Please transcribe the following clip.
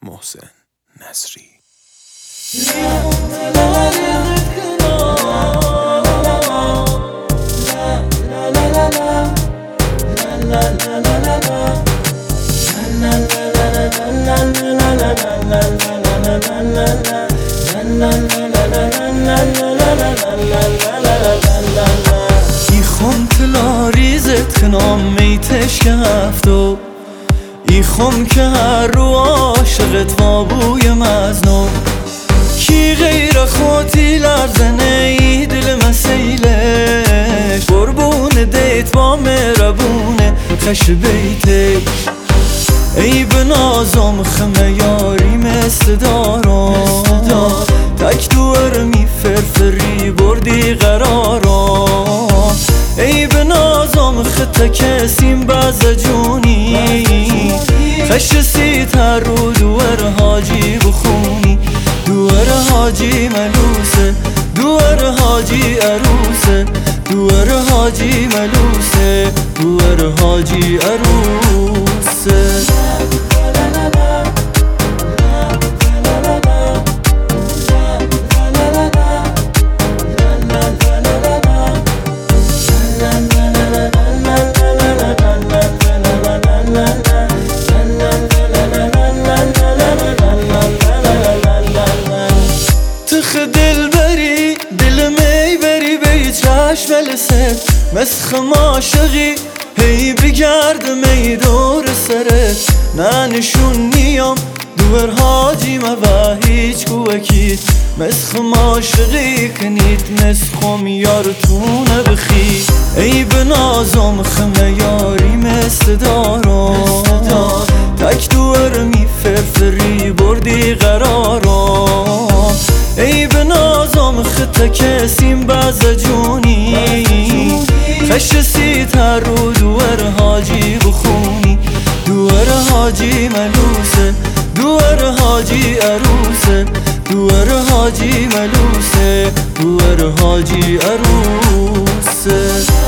محسن نصری. ایخم تلاریزت کنام میتش که هفتو ایخم که هر رو عاشقت وابوی مزنو کی غیر خودی لرزنه ای دل مسیلش قربون دیت با مربونه خش بیتش ای بنازم خمه یاری مثل دارم تک دور می فرفری بردی قرارم ای بنازم خطه کسیم باز جونی خش سیت هر رو دور حاجی بخونی دور حاجی ملوسه دور حاجی عروسه دور حاجی ملوسه دور حاجی عروسه دل بری دل می بری بی چشم لست مسخ عاشقی هی بگرد می دور سرت نه نشون نیام دور حاجی ما و هیچ کوکید مسخ عاشقی کنید مسخم یارتونه بخی ای بنازم خمه یاری مثل دارم تک دور می فرفری بردی قرارم ای بنازم خطه کسیم باز جونی خش سیت هر رو دور حاجی بخونی دور حاجی ملوسه دور حاجی عروسه دور حاجی ملوسه دور حاجی عروسه